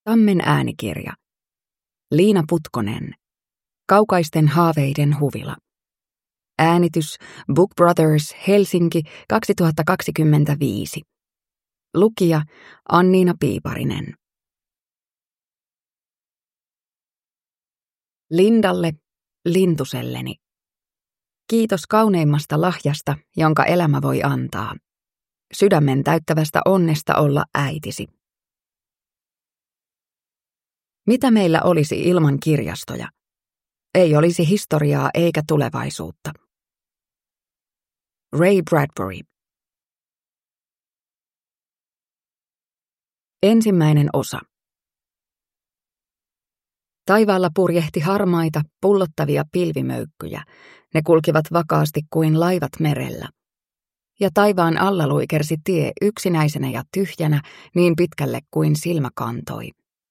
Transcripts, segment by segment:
Tammen äänikirja. Liina Putkonen. Kaukaisten haaveiden huvila. Äänitys Book Brothers Helsinki 2025. Lukija Anniina Piiparinen. Lindalle, lintuselleni. Kiitos kauneimmasta lahjasta, jonka elämä voi antaa. Sydämen täyttävästä onnesta olla äitisi. Mitä meillä olisi ilman kirjastoja? Ei olisi historiaa eikä tulevaisuutta. Ray Bradbury. Ensimmäinen osa. Taivaalla purjehti harmaita, pullottavia pilvimöykkyjä. Ne kulkivat vakaasti kuin laivat merellä. Ja taivaan alla luikersi tie yksinäisenä ja tyhjänä niin pitkälle kuin silmä kantoi.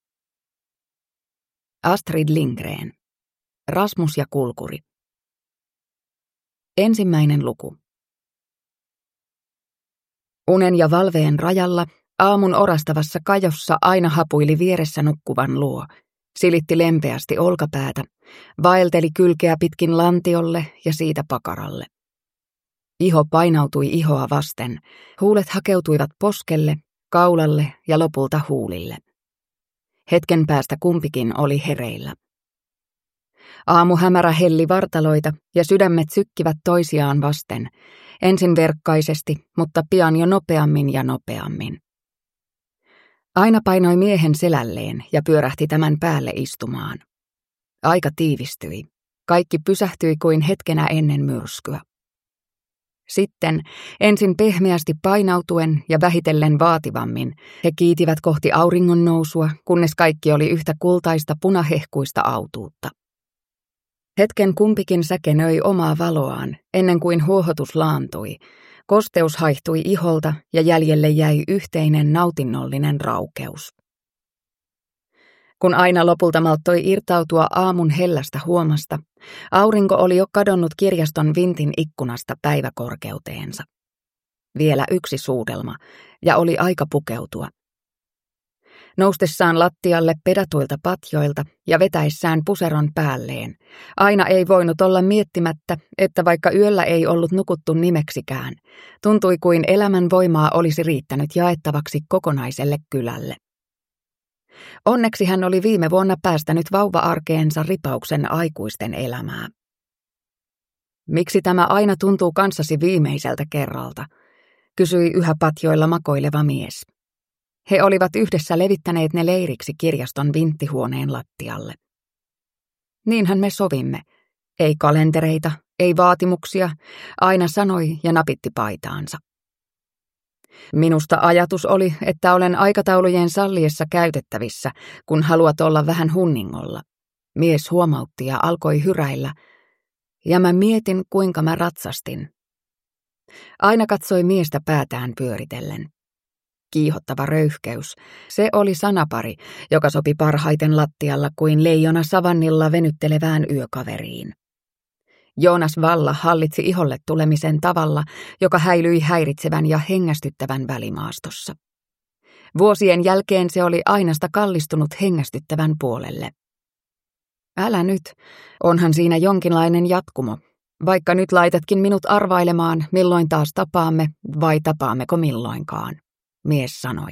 Astrid Lindgren. Rasmus ja kulkuri. Ensimmäinen luku. Unen ja valveen rajalla, aamun orastavassa kajossa aina hapuili vieressä nukkuvan luo, silitti lempeästi olkapäätä, vaelteli kylkeä pitkin lantiolle ja siitä pakaralle. Iho painautui ihoa vasten, huulet hakeutuivat poskelle, kaulalle ja lopulta huulille. Hetken päästä kumpikin oli hereillä. Aamuhämärä helli vartaloita ja sydämet sykkivät toisiaan vasten, ensin verkkaisesti, mutta pian jo nopeammin ja nopeammin. Aina painoi miehen selälleen ja pyörähti tämän päälle istumaan. Aika tiivistyi. Kaikki pysähtyi kuin hetkenä ennen myrskyä. Sitten, ensin pehmeästi painautuen ja vähitellen vaativammin, he kiitivät kohti auringon nousua, kunnes kaikki oli yhtä kultaista punahehkuista autuutta. Hetken kumpikin säkenöi omaa valoaan, ennen kuin huohotus laantui. Kosteus haihtui iholta ja jäljelle jäi yhteinen nautinnollinen raukeus. Kun aina lopulta malttoi irtautua aamun hellästä huomasta, aurinko oli jo kadonnut kirjaston vintin ikkunasta päiväkorkeuteensa. Vielä yksi suudelma, ja oli aika pukeutua. Noustessaan lattialle pedatuilta patjoilta ja vetäessään puseron päälleen, aina ei voinut olla miettimättä, että vaikka yöllä ei ollut nukuttu nimeksikään, tuntui kuin elämän voimaa olisi riittänyt jaettavaksi kokonaiselle kylälle. Onneksi hän oli viime vuonna päästänyt vauva-arkeensa ripauksen aikuisten elämää. Miksi tämä aina tuntuu kanssasi viimeiseltä kerralta, kysyi yhä patjoilla makoileva mies. He olivat yhdessä levittäneet ne leiriksi kirjaston vinttihuoneen lattialle. Niinhän me sovimme. Ei kalentereita, ei vaatimuksia, aina sanoi ja napitti paitaansa. Minusta ajatus oli, että olen aikataulujen salliessa käytettävissä, kun haluat olla vähän hunningolla. Mies huomautti ja alkoi hyräillä, ja mä mietin, kuinka mä ratsastin. Aina katsoi miestä päätään pyöritellen. Kiihottava röyhkeys, se oli sanapari, joka sopi parhaiten lattialla kuin leijona savannilla venyttelevään yökaveriin. Joonas Valla hallitsi iholle tulemisen tavalla, joka häilyi häiritsevän ja hengästyttävän välimaastossa. Vuosien jälkeen se oli Ainasta kallistunut hengästyttävän puolelle. Älä nyt, onhan siinä jonkinlainen jatkumo, vaikka nyt laitatkin minut arvailemaan, milloin taas tapaamme vai tapaammeko milloinkaan, mies sanoi.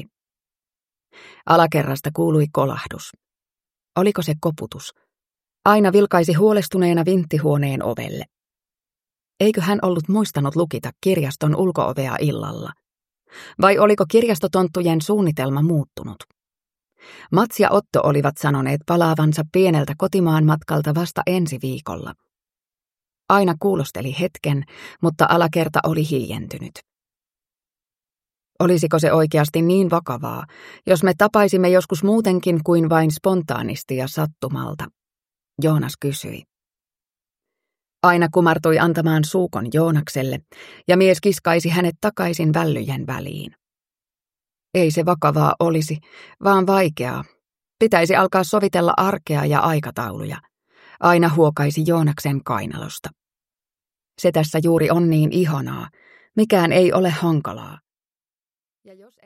Alakerrasta kuului kolahdus. Oliko se koputus? Aina vilkaisi huolestuneena vinttihuoneen ovelle. Eikö hän ollut muistanut lukita kirjaston ulko-ovea illalla? Vai oliko kirjastotonttujen suunnitelma muuttunut? Mats ja Otto olivat sanoneet palaavansa pieneltä kotimaan matkalta vasta ensi viikolla. Aina kuulosteli hetken, mutta alakerta oli hiljentynyt. Olisiko se oikeasti niin vakavaa, jos me tapaisimme joskus muutenkin kuin vain spontaanisti ja sattumalta? Joonas kysyi. Aina kumartui antamaan suukon Joonakselle, ja mies kiskaisi hänet takaisin vällyjen väliin. Ei se vakavaa olisi, vaan vaikeaa. Pitäisi alkaa sovitella arkea ja aikatauluja. Aina huokaisi Joonaksen kainalosta. Se tässä juuri on niin ihanaa. Mikään ei ole hankalaa. Ja jos